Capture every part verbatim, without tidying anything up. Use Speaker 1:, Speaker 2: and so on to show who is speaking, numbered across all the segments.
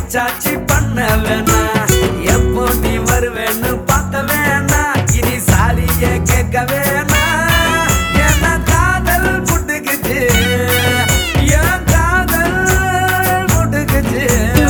Speaker 1: சாச்சி பண்ண வேணா எப்போ நீ வருவேன்னு பார்க்க வேணா இனி சாரியே கேட்க வேணா என்ன காதல் புட்டுக்குச்சு என் காதல் புட்டுக்குச்சு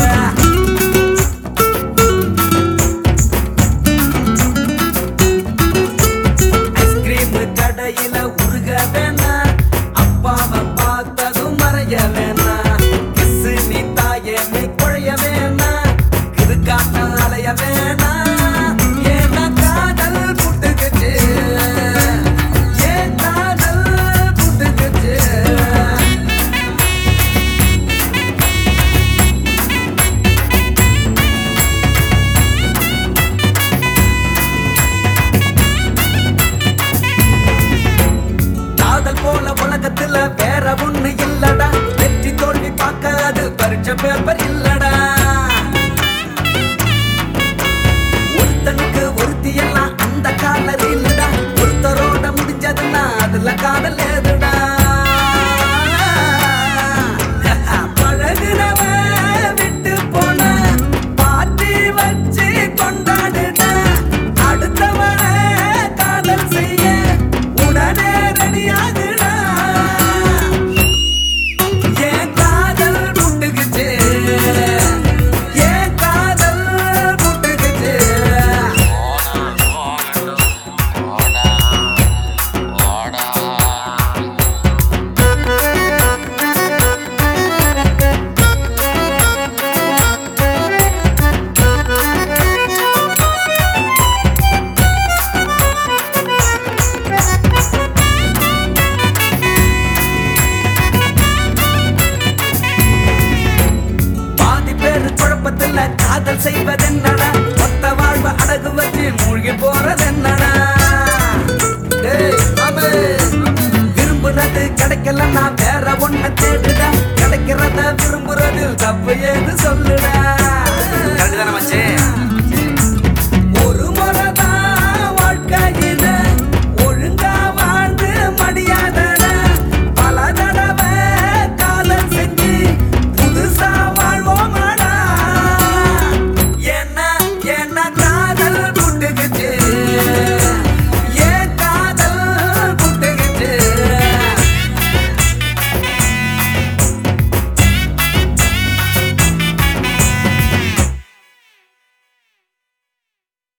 Speaker 1: ஐஸ்கிரீம் கடையில உருக வேணா அப்பாவை பார்த்ததும் மறைய வேணா கிசு நீ தாயே நீ குழைய வேணா இதுக்கான அலைய வேணா ஏன்னா காதல் புட்டுக்குச்சு ஏன் காதல் புட்டுக்குச்சு காதல் போல உலகத்துல வேற ஒண்ணு இல்லடா வெற்றி தோல்வி பார்க்க அது பரீட்சை பேப்பர் இல்லடா ஒருத்தனுக்கு ஒருத்தி எல்லாம் அந்த காதல் இல்லடா ஒருத்தரோட முடிஞ்சதுன்னா அதுல காதல் ஏதுடா பழகுனவ விட்டு போன பாட்டி வச்சு கொண்டாடுட அடுத்தவன காதல் செய்ய உடனே ரெடியாகுடா ஏன் காதல் புட்டுக்குச்சு ஏன் காதல் புட்டுக்குச்சு பாதி பேர் குழப்பத்துல காதல் செய்வதென்னடா மொத்த வாழ்வு அடகு வச்சு மூழ்கி போறதென்னடா டேய் மாமே விரும்புறது கிடைக்கலன்னா வேற ஒண்ண தேடுடா கிடைக்கிறத விரும்புறதில் தப்பு ஏது சொல்ல